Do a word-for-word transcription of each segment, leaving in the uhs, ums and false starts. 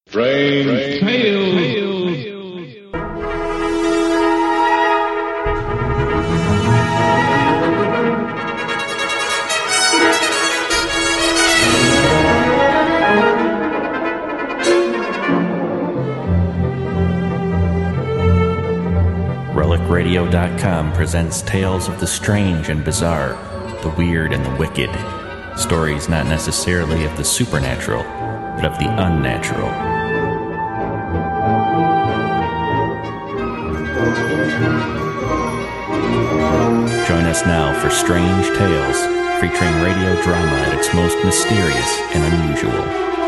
Strange Tales. Relic Radio dot com presents tales of the strange and bizarre, the weird and the wicked. Stories not necessarily of the supernatural, but of the unnatural. Join us now for Strange Tales, featuring radio drama at its most mysterious and unusual.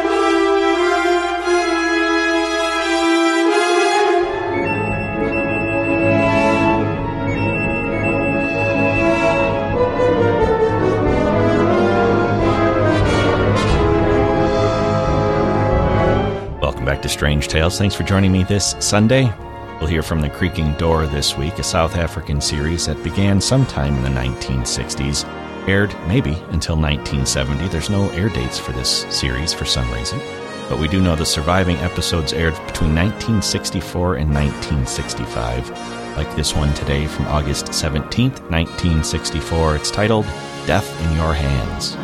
To Strange Tales. Thanks for joining me this Sunday. We'll hear from The Creaking Door this week, a South African series that began sometime in the nineteen sixties, aired maybe until nineteen seventy. There's no air dates for this series for some reason, but we do know the surviving episodes aired between nineteen sixty-four and nineteen sixty-five, like this one today from August seventeenth, nineteen sixty-four. It's titled Death in Your Hands.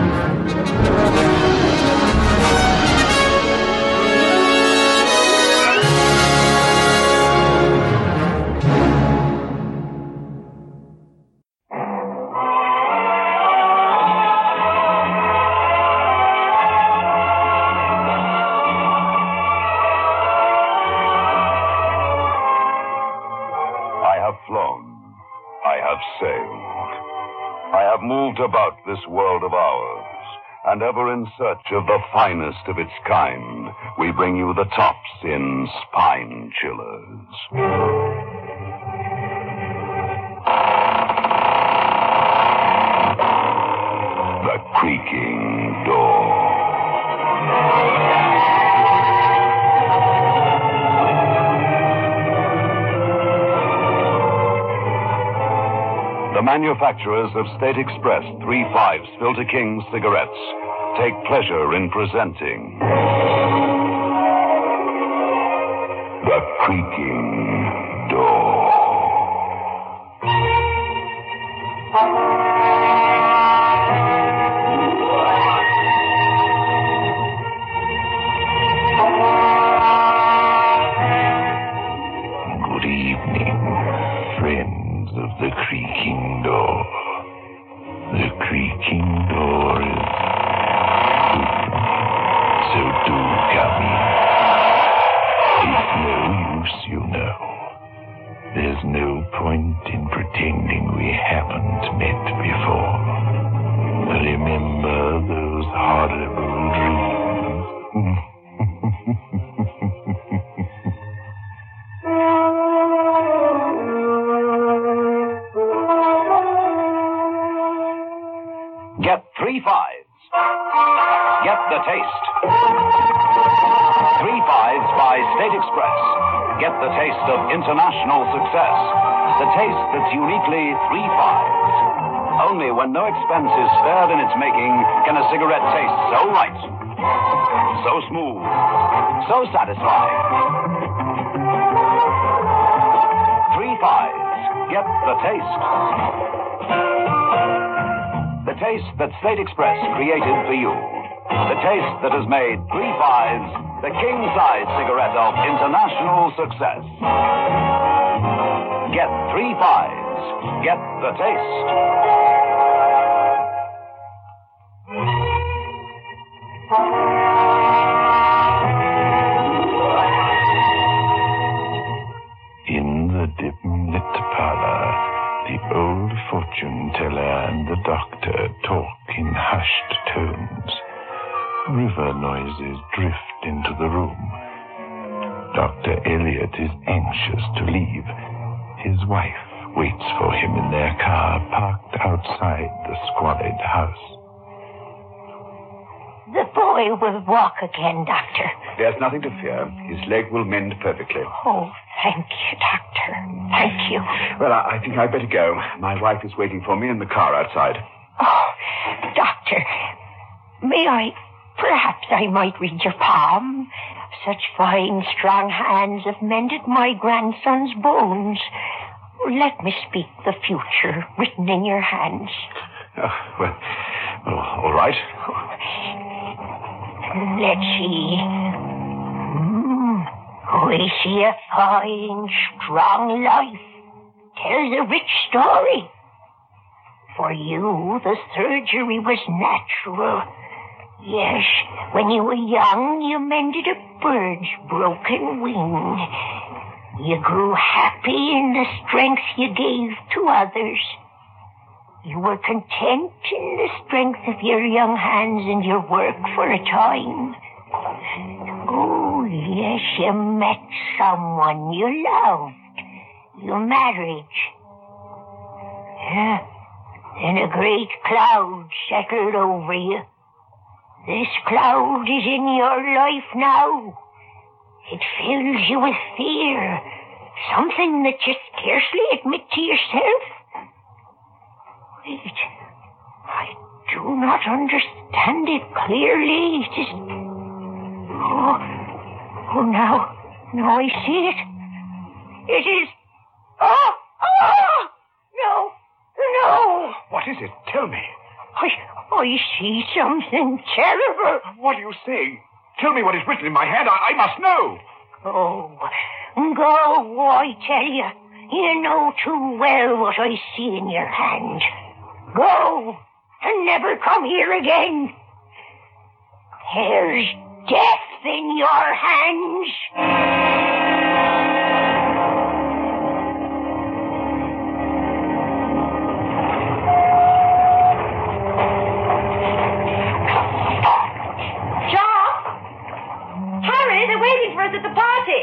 About this world of ours, and ever in search of the finest of its kind, we bring you the tops in Spine Chillers. The Creaking Door. The manufacturers of State Express three fives Filter King cigarettes take pleasure in presenting The Creaking Door. Good evening, friends of The Creaking Door. The creaking door is open, so do come in. It's no use, you know. There's no point in pretending we haven't met before. Remember those horrible dreams? Get three fives. Get the taste. Three fives by State Express. Get the taste of international success. The taste that's uniquely three fives. Only when no expense is spared in its making can a cigarette taste so right, so smooth, so satisfying. Three fives. Get the taste. The taste that State Express created for you. The taste that has made three fives the king-size cigarette of international success. Get three fives. Get the taste. In the dim-lit parlor, the old fortune teller and the doctor talk in hushed tones. River noises drift into the room. Doctor Elliot is anxious to leave. His wife waits for him in their car parked outside the squalid house. The boy will walk again, Doctor. There's nothing to fear. His leg will mend perfectly. Oh, thank you, Doctor. Thank you. Well, I, I think I'd better go. My wife is waiting for me in the car outside. Oh, Doctor, may I Perhaps I might read your palm. Such fine, strong hands have mended my grandson's bones. Let me speak the future written in your hands. Oh, well, well, all right. Let's see. Mm, we see a fine, strong life. Tells a rich story. For you, the surgery was natural. Yes, when you were young, you mended a bird's broken wing. You grew happy in the strength you gave to others. You were content in the strength of your young hands and your work for a time. Oh, yes, you met someone you loved. Your marriage. Yeah. Then a great cloud settled over you. This cloud is in your life now. It fills you with fear. Something that you scarcely admit to yourself. Wait. I do not understand it clearly. It is... Oh, oh, now, now I see it. It is... Oh, oh, no, no. What is it? Tell me. I, I see something terrible. What are you saying? Tell me what is written in my hand. I, I must know. Oh, go, I tell you. You know too well what I see in your hand. Go, and never come here again. There's death in your hands. At the party.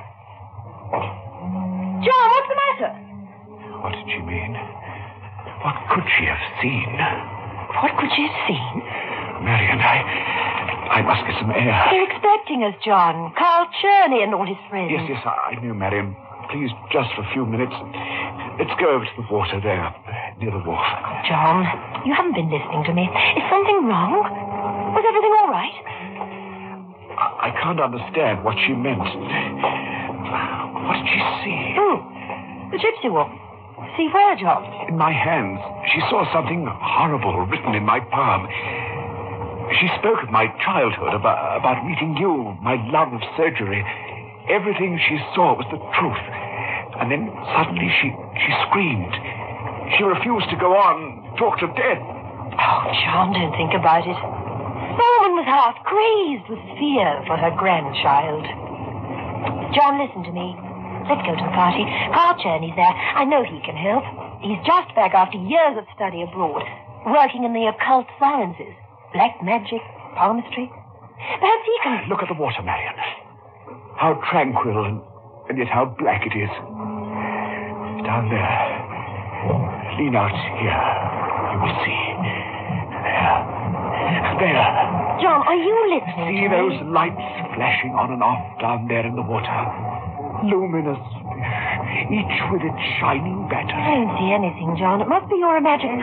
John, what's the matter? What did she mean? What could she have seen? What could she have seen? Marion, I... I must get some air. They're expecting us, John. Carl Cherney and all his friends. Yes, yes, I knew, Marion. Please, just for a few minutes. Let's go over to the water there, near the wharf. John, you haven't been listening to me. Is something wrong? Was everything all right? I can't understand what she meant. What did she see? Who? The gypsy woman. See where, John? In my hands. She saw something horrible written in my palm. She spoke of my childhood, about, about meeting you, my love of surgery. Everything she saw was the truth. And then suddenly she, she screamed. She refused to go on, talked of death. Oh, John, don't think about it. The woman was half crazed with fear for her grandchild. John, listen to me. Let's go to the party. Carl Cherney's there. I know he can help. He's just back after years of study abroad, working in the occult sciences. Black magic, palmistry. Perhaps he can... Look at the water, Marion. How tranquil and, and yet how black it is. Down there. Lean out here. You will see. There. There. John, are you listening? See those lights flashing on and off down there in the water? Luminous fish, each with its shining batter. I don't see anything, John. It must be your imagination.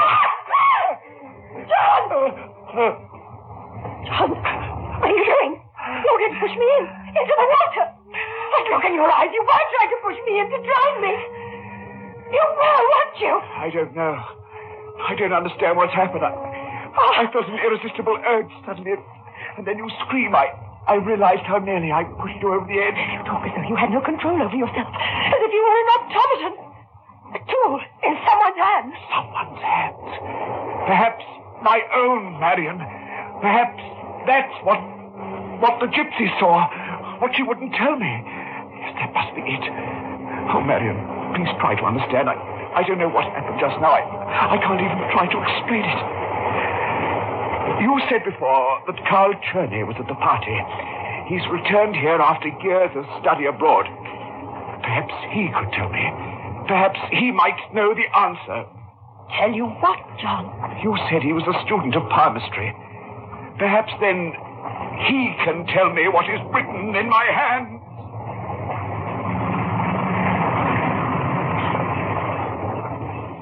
John! John, what are you doing? You're going to push me in, into the water. I look in your eyes. You were trying to push me in to drown me. You were, weren't you? I don't know. I don't understand what's happened. I... I felt an irresistible urge suddenly, and then you scream. I, I realized how nearly I pushed you over the edge. You talk as though you had no control over yourself, as if you were an automaton, a tool in someone's hands. Someone's hands. Perhaps my own, Marion. Perhaps that's what, what the gypsy saw, what she wouldn't tell me. Yes, that must be it. Oh, Marion, please try to understand. I, I don't know what happened just now. I, I can't even try to explain it. You said before that Carl Cherney was at the party. He's returned here after years of study abroad. Perhaps he could tell me. Perhaps he might know the answer. Tell you what, John? You said he was a student of palmistry. Perhaps then he can tell me what is written in my hand.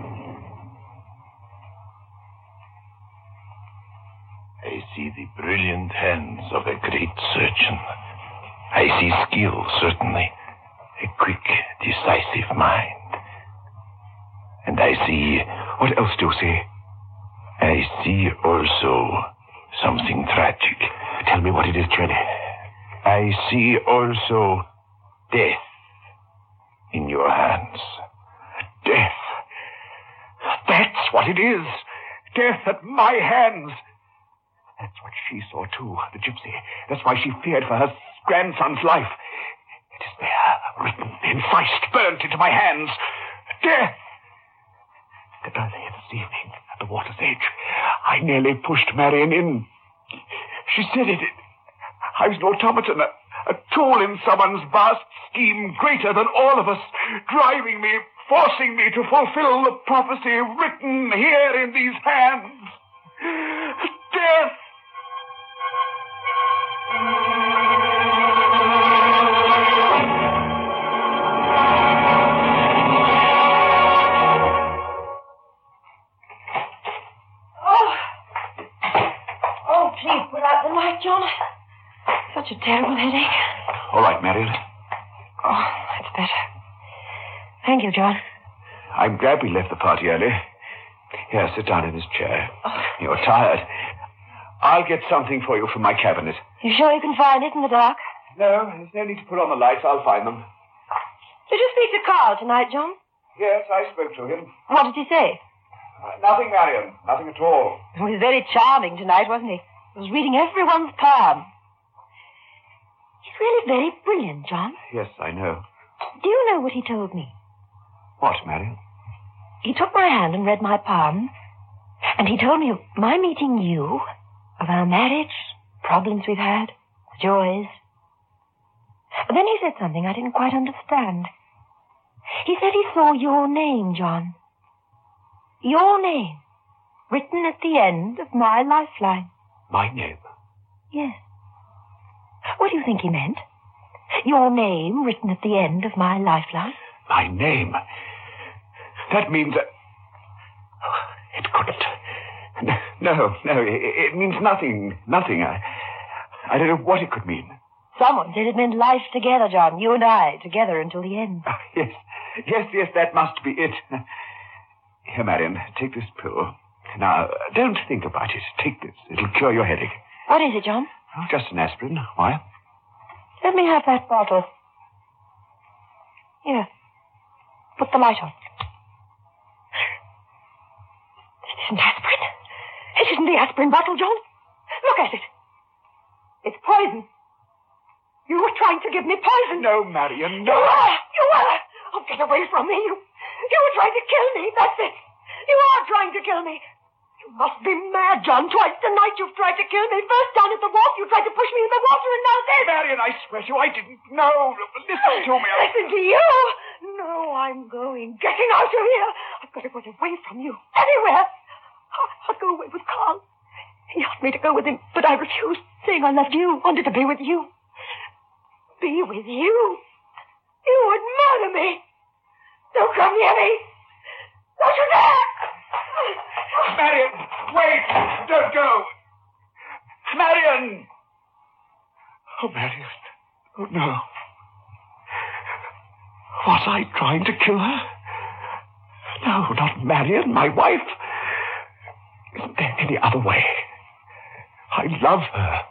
I see the brilliant hands of a great surgeon. I see skill, certainly. A quick, decisive mind. And I see... What else do you see? I see also something tragic. Tell me what it is, Jenny. I see also death in your hands. Death. That's what it is. Death at my hands. That's what she saw, too, the gypsy. That's why she feared for her grandson's life. It is there, written, incised, burnt into my hands. Death. And earlier this evening, at the water's edge, I nearly pushed Marion in. She said it. I was an automaton, a, a tool in someone's vast scheme greater than all of us, driving me, forcing me to fulfill the prophecy written here in these hands. Death! John, such a terrible headache. All right, Marion. Oh, that's better. Thank you, John. I'm glad we left the party early. Here, sit down in this chair. Oh. You're tired. I'll get something for you from my cabinet. You sure you can find it in the dark? No, there's no need to put on the lights. I'll find them. Did you speak to Carl tonight, John? Yes, I spoke to him. What did he say? Uh, nothing, Marion. Nothing at all. He was very charming tonight, wasn't he? He was reading everyone's palm. He's really very brilliant, John. Yes, I know. Do you know what he told me? What, Marion? He took my hand and read my palm, and he told me of my meeting you, of our marriage, problems we've had, joys. But then he said something I didn't quite understand. He said he saw your name, John. Your name, written at the end of my lifeline. My name? Yes. What do you think he meant? Your name written at the end of my lifeline? My name? That means that... It couldn't. No, no, it, it means nothing, nothing. I, I don't know what it could mean. Someone said it meant life together, John. You and I, together until the end. Oh, yes, yes, yes, that must be it. Here, Marion, take this pill. Now, don't think about it. Take this. It'll cure your headache. What is it, John? Oh, just an aspirin. Why? Let me have that bottle. Here. Put the light on. This isn't aspirin. It isn't the aspirin bottle, John. Look at it. It's poison. You were trying to give me poison. No, Marion, no. You are. You are. Oh, get away from me. You, you were trying to kill me. That's it. You are trying to kill me. You must be mad, John. Twice tonight you've tried to kill me. First down at the wharf, you tried to push me in the water, and now this. Marion, I swear to you, I didn't know. Listen to me. I... Listen to you? No, I'm going. Getting out of here. I've got to get away from you. Anywhere. I'll, I'll go away with Carl. He asked me to go with him, but I refused, saying I loved you, wanted to be with you. Be with you? You would murder me. Don't come near me. Don't you dare! Marion, wait! Don't go! Marion! Oh, Marion. Oh, no. Was I trying to kill her? No, not Marion, my wife. Isn't there any other way? I love her.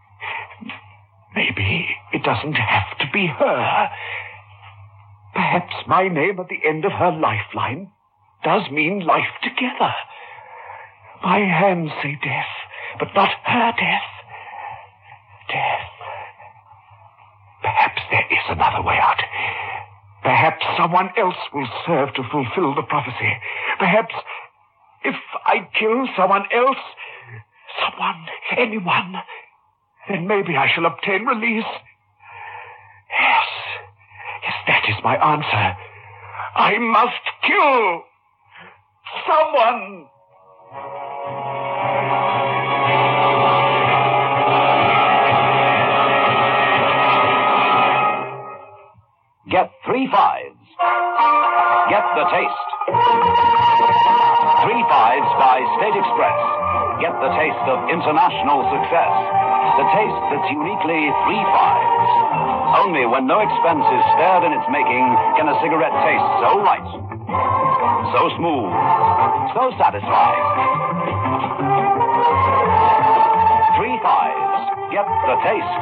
Maybe it doesn't have to be her. Perhaps my name at the end of her lifeline does mean life together. My hands say death, but not her death. Death. Perhaps there is another way out. Perhaps someone else will serve to fulfill the prophecy. Perhaps if I kill someone else, someone, anyone, then maybe I shall obtain release. Yes, yes, that is my answer. I must kill someone. Get three fives. Get the taste. Three fives by State Express. get the taste of international success. The taste that's uniquely three fives. Only when no expense is spared in its making can a cigarette taste so right, so smooth, so satisfying. Three fives. Get the taste.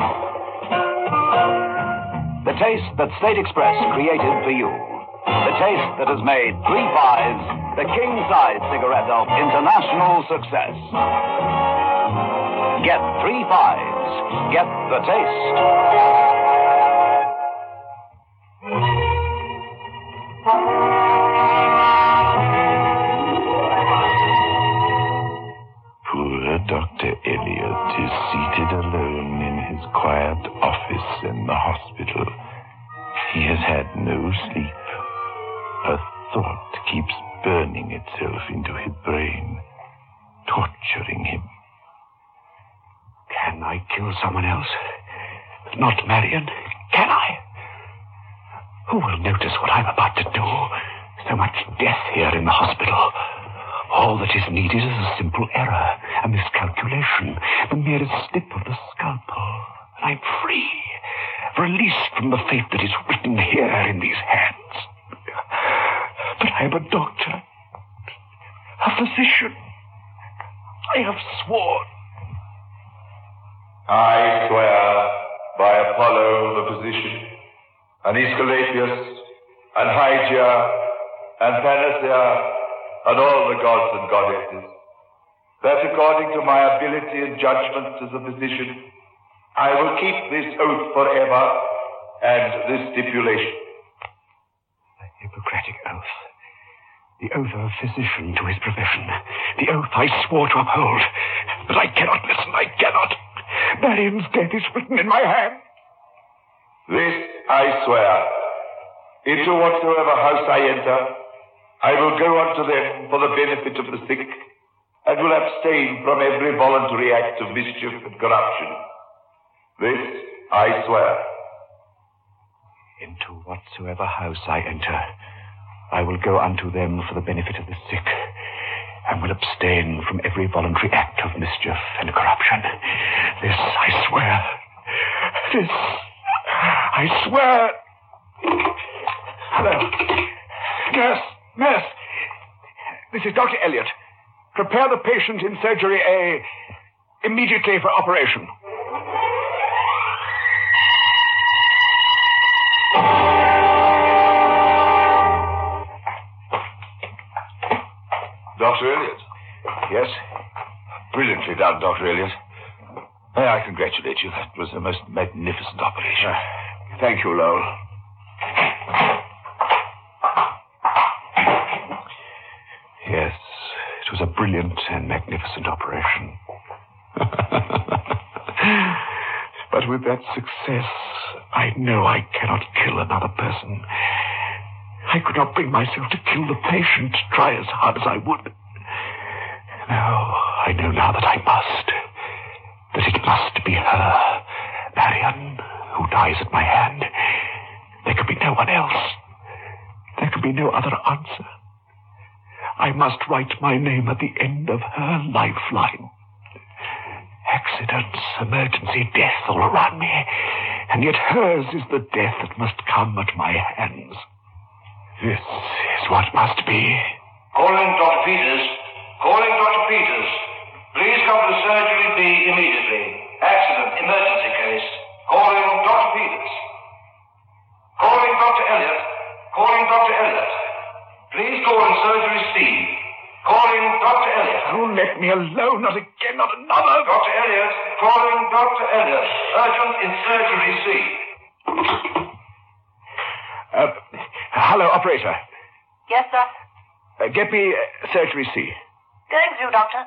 The taste that State Express created for you. The taste that has made three fives the king-size cigarette of international success. Get three fives. Get the taste. Poor Doctor Elliot is seated alone in his quiet office in the hospital. He has had no sleep. A thought keeps burning itself into his brain, torturing him. Can I kill someone else? Not Marion? Can I? Who will notice what I'm about to do? So much death here in the hospital. All that is needed is a simple error, a miscalculation, the merest slip of the scalpel. And I'm free, released from the fate that is written here in these hands. But I am a doctor, a physician. I have sworn. I swear by Apollo the physician, and Aesculapius, and Hygia, and Panacea, and all the gods and goddesses, that according to my ability and judgment as a physician, I will keep this oath forever and this stipulation. The Hippocratic oath. The oath of a physician to his profession. The oath I swore to uphold. But I cannot listen, I cannot. Marion's death is written in my hand. This I swear. Into whatsoever house I enter, I will go unto them for the benefit of the sick, and will abstain from every voluntary act of mischief and corruption. This I swear. Into whatsoever house I enter, I will go unto them for the benefit of the sick, and will abstain from every voluntary act of mischief and corruption. This I swear. This I swear. Hello. Nurse, nurse. This is Doctor Elliot. Prepare the patient in surgery A immediately for operation. Doctor Elliot? Yes? Brilliantly done, Doctor Elliot. May I congratulate you. That was a most magnificent operation. Uh, thank you, Lowell. Yes, it was a brilliant and magnificent operation. But with that success, I know I cannot kill another person. I could not bring myself to kill the patient, try as hard as I would. No, I know now that I must. That it must be her, Marion, who dies at my hand. There could be no one else. There could be no other answer. I must write my name at the end of her lifeline. Accidents, emergency, death all around me. And yet hers is the death that must come at my hands. This is what must be. Calling Doctor Peters. Calling Doctor Peters. Please come to surgery B immediately. Accident, emergency case. Calling Doctor Peters. Calling Doctor Elliot. Calling Doctor Elliot. Please call in surgery C. Calling Doctor Elliot. Oh, let me alone. Not again, not another. Doctor Elliot. Calling Doctor Elliot. Urgent in surgery C. Uh, hello, operator. Yes, sir. Uh, get me uh, surgery C. Going through, Doctor.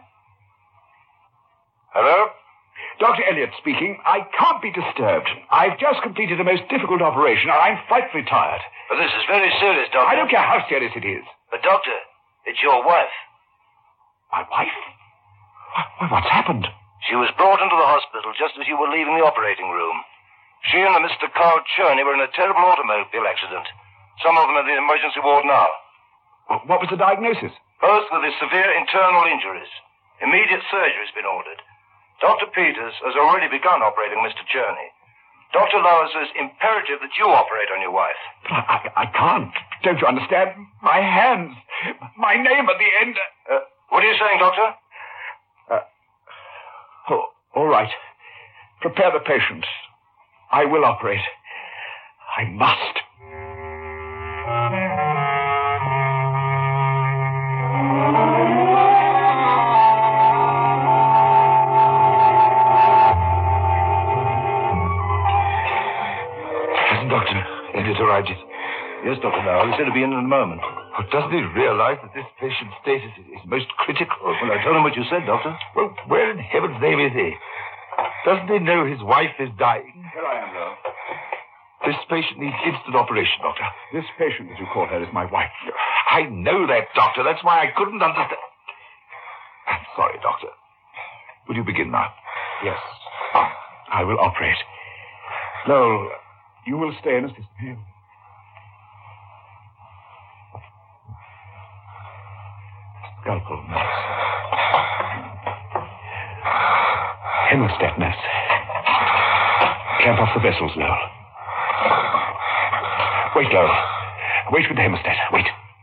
Hello? Doctor Elliot speaking. I can't be disturbed. I've just completed a most difficult operation, and I'm frightfully tired. But this is very serious, Doctor. I don't care how serious it is. But, Doctor, it's your wife. My wife? Why, what's happened? She was brought into the hospital just as you were leaving the operating room. She and Mister Carl Cherney were in a terrible automobile accident. Some of them are in the emergency ward now. What was the diagnosis? Both with severe internal injuries. Immediate surgery has been ordered. Doctor Peters has already begun operating Mister Cherney. Doctor Lower says imperative that you operate on your wife. But I, I, I can't. Don't you understand? My hands. My name at the end. Uh, what are you saying, Doctor? Uh, oh, all right. Prepare the patient. I will operate. I must. Hasn't Doctor Elliot arrived yet? Yes, Doctor Lowe. He said he'll be in in a moment. Oh, doesn't he realize that this patient's status is, is most critical? Well, I told him what you said, Doctor. Well, where in heaven's name is he? Doesn't he know his wife is dying? Here I am, Lowe. This patient needs instant operation, Doctor. This patient, as you call her, is my wife. I know that, Doctor. That's why I couldn't understand. I'm sorry, Doctor. Will you begin now? Yes. I will operate. Lowell, you will stay and assist me. Scalpel, nurse. Hemostat, nurse. Clamp off the vessels, Lowell. Wait, Lowell. Wait with the hemostat. Wait.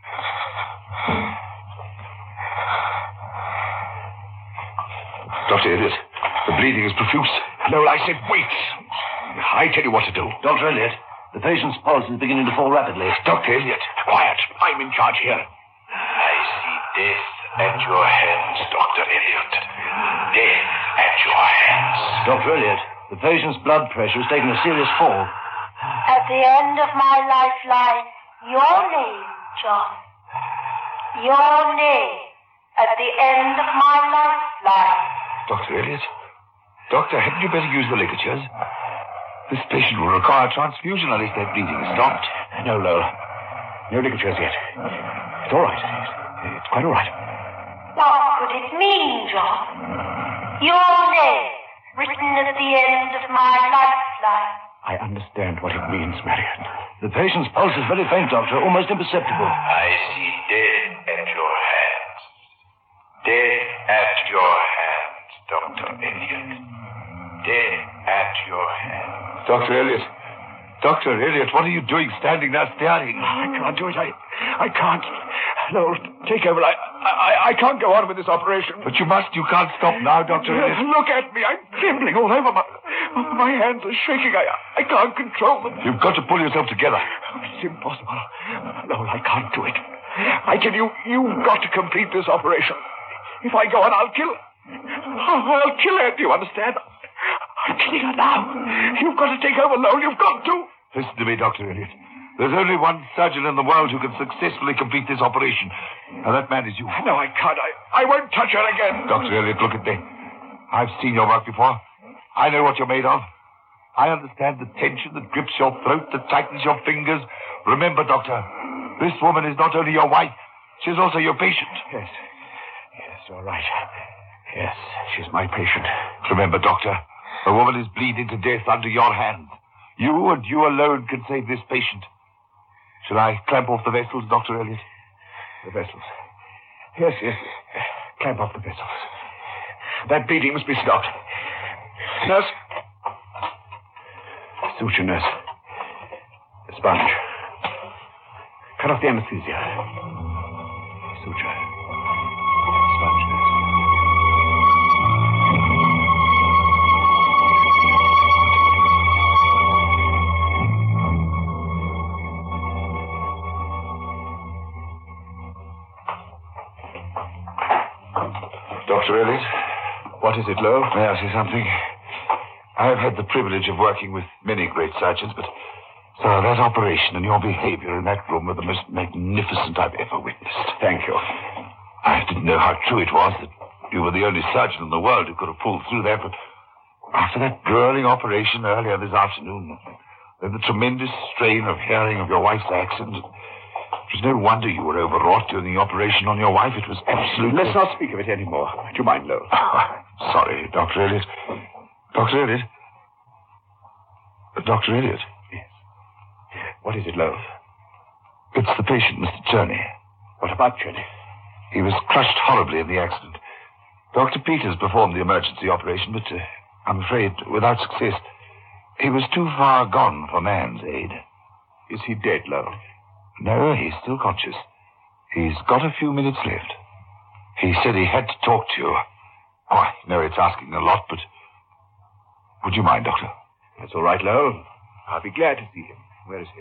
Doctor Elliot, the bleeding is profuse. Lowell, I said wait. I tell you what to do. Doctor Elliot, the patient's pulse is beginning to fall rapidly. Doctor Elliot, quiet. I'm in charge here. I see death at your hands, Doctor Elliot. Death at your hands. Doctor Elliot, the patient's blood pressure has taken a serious fall. At the end of my lifeline, your name, John. Your name. At the end of my lifeline. Doctor Elliot? Doctor, hadn't you better use the ligatures? This patient will require transfusion unless that bleeding is stopped. No, Lowell. No ligatures yet. It's all right. It's quite all right. What could it mean, John? Your name, written at the end of my lifeline. I understand what it means, Marion. The patient's pulse is very faint, Doctor, almost imperceptible. I see death at your hands. Death at your hands, Doctor Elliot. Death at your hands. Doctor Elliot. Doctor Elliot, what are you doing standing there staring? I can't do it. I, I can't. No, take over. I, I, I can't go on with this operation. But you must. You can't stop now, Doctor Elliot. Look at me. I'm trembling all over. My, my hands are shaking. I, I can't control them. You've got to pull yourself together. It's impossible. No, I can't do it. I tell you, you've got to complete this operation. If I go on, I'll kill her. I'll kill her. Do you understand? I'm killing her now. You've got to take over, Lowell. You've got to. Listen to me, Doctor Elliot. There's only one surgeon in the world who can successfully complete this operation. And that man is you. No, I can't. I, I won't touch her again. Doctor Elliot, look at me. I've seen your work before. I know what you're made of. I understand the tension that grips your throat, that tightens your fingers. Remember, Doctor, this woman is not only your wife, she's also your patient. Yes. Yes, you're right. Yes, she's my patient. Remember, Doctor, the woman is bleeding to death under your hands. You and you alone can save this patient. Shall I clamp off the vessels, Doctor Elliot? The vessels. Yes, yes. Clamp off the vessels. That bleeding must be stopped. Nurse. Suture, nurse. Sponge. Cut off the anesthesia. Suture. Sponge, nurse. Doctor Elliot? What is it, Lowe? May I say something? I have had the privilege of working with many great surgeons, but, sir, that operation and your behavior in that room were the most magnificent I've ever witnessed. Thank you. I didn't know how true it was that you were the only surgeon in the world who could have pulled through that, but after that grueling operation earlier this afternoon, and the tremendous strain of hearing of your wife's accident, it was no wonder you were overwrought during the operation on your wife. It was absolutely... Let's not speak of it anymore. Do you mind, Lowe? Oh, sorry, Doctor Elliot. Doctor Elliot? Doctor Elliot? Yes. What is it, Lowe? It's the patient, Mister Cherney. What about Cherney? He was crushed horribly in the accident. Doctor Peters performed the emergency operation, but uh, I'm afraid without success. He was too far gone for man's aid. Is he dead, Lowell? No, he's still conscious. He's got a few minutes left. He said he had to talk to you. Oh, I know it's asking a lot, but... Would you mind, Doctor? That's all right, Lowell. I'll be glad to see him. Where is he?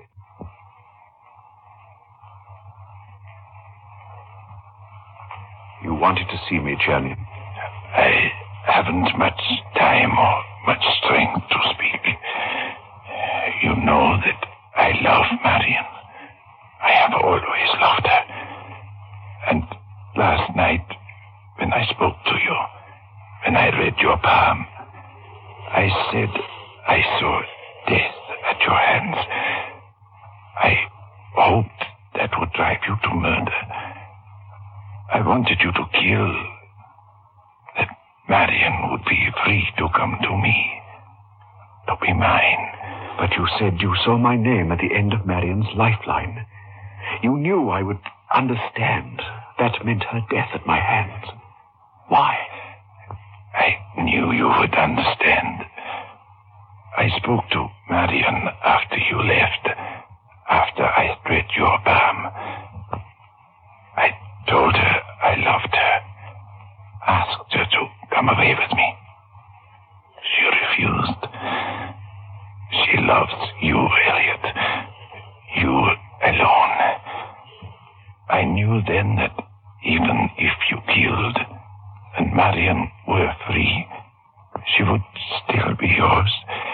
You wanted to see me, Czerny. I haven't much time or much strength to speak. You know that I love Marion. I have always loved her. And last night, when I spoke to you, when I read your palm, I said I saw death at your hands. I hoped that would drive you to murder. I wanted you to kill, that Marion would be free to come to me, to be mine. But you said you saw my name at the end of Marion's lifeline. You knew I would understand. That meant her death at my hands. Why? I knew you would understand. I spoke to Marion after you left, after I read your palm. I told her I loved her, asked her to come away with me. She refused. She loves you, Elliot. You alone. I knew then that even if you killed and Marion were free, she would still be yours.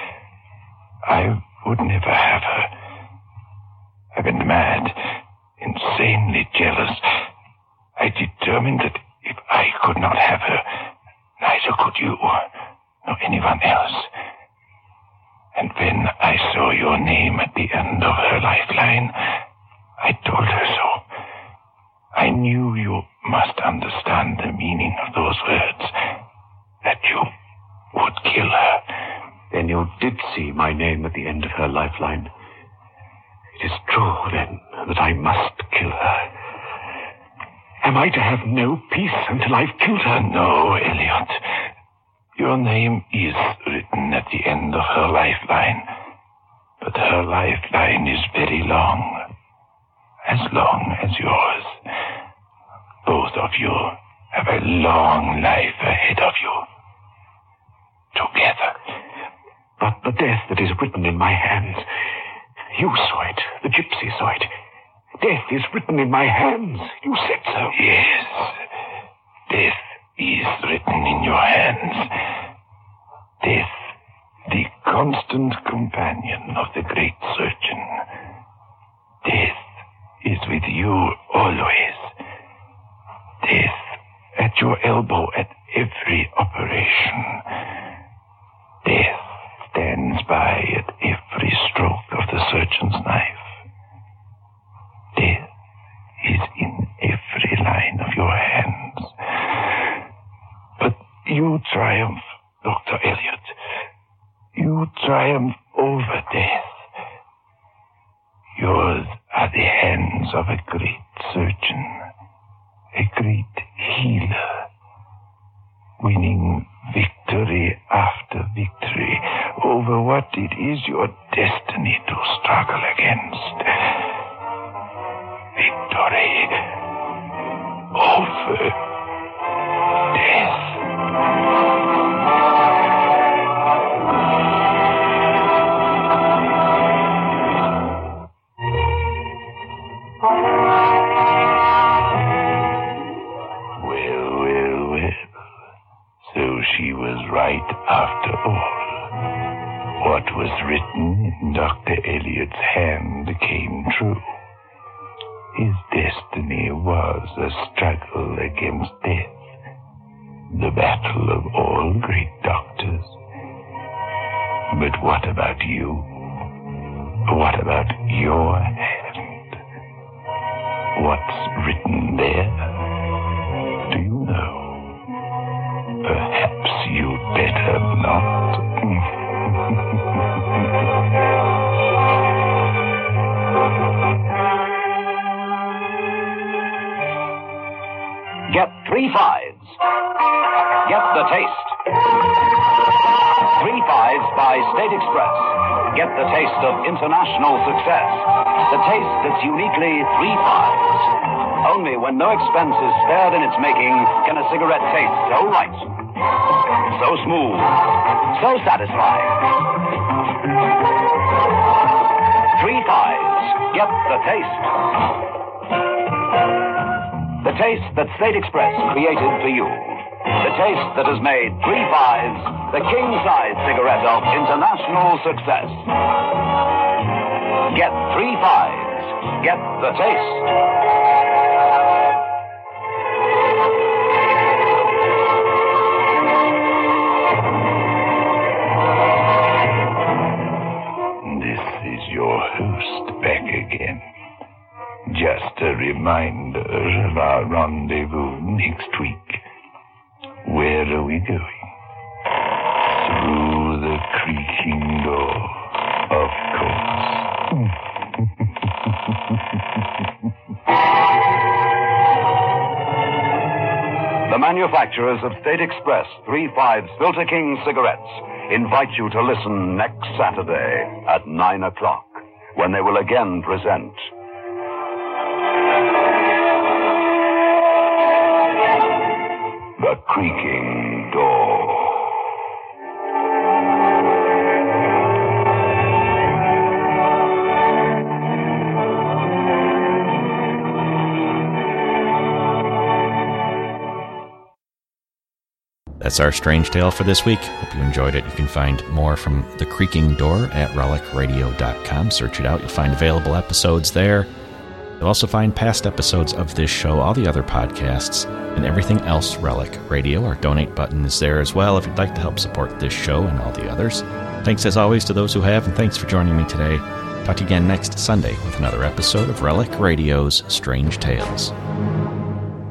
I would never have her. I've been mad, insanely jealous. I determined that if I could not have her, neither could you, nor anyone else. And when I saw your name at the end of her lifeline, I told her so. I knew you must understand the meaning of those words, that you would kill her. Then you did see my name at the end of her lifeline. It is true, then, that I must kill her. Am I to have no peace until I've killed her? No, Elliot. Your name is written at the end of her lifeline, but her lifeline is very long, as long as yours. Both of you have a long life ahead of you. Together. But the death that is written in my hands, you saw it, the gypsy saw it. Death is written in my hands. You said so. Yes. Death is written in your hands. Death, the constant companion of the great surgeon. Death is with you always. Death at your elbow at every operation. Death stands by at every stroke of the surgeon's knife. Death is in every line of your hands. But you triumph, Doctor Elliot. You triumph over death. Yours are the hands of a great surgeon, a great healer, winning victory after victory over what it is your destiny to struggle against. Victory over death. Well, well, well. So she was right after all. What was written in Doctor Elliot's hand came true. His destiny was a struggle against death, the battle of all great doctors. But what about you? What about your hand? What's written there? Do you know? Perhaps you'd better not. Get three fives. taste. Three Fives by State Express. Get the taste of international success. The taste that's uniquely Three Fives. Only when no expense is spared in its making can a cigarette taste so right, so smooth, so satisfying. Three Fives. Get the taste. The taste that State Express created for you. The taste that has made Three Fives the king-size cigarette of international success. Get Three Fives. Get the taste. Your host back again. Just a reminder of our rendezvous next week. Where are we going? Through the creaking door, of course. The manufacturers of State Express Three Fives Filter King cigarettes invite you to listen next Saturday at nine o'clock, when they will again present The Creaking Door. That's our Strange Tale for this week. Hope you enjoyed it. You can find more from The Creaking Door at relic radio dot com. Search it out. You'll find available episodes there. You'll also find past episodes of this show, all the other podcasts, and everything else Relic Radio. Our donate button is there as well if you'd like to help support this show and all the others. Thanks as always to those who have, and thanks for joining me today. Talk to you again next Sunday with another episode of Relic Radio's Strange Tales.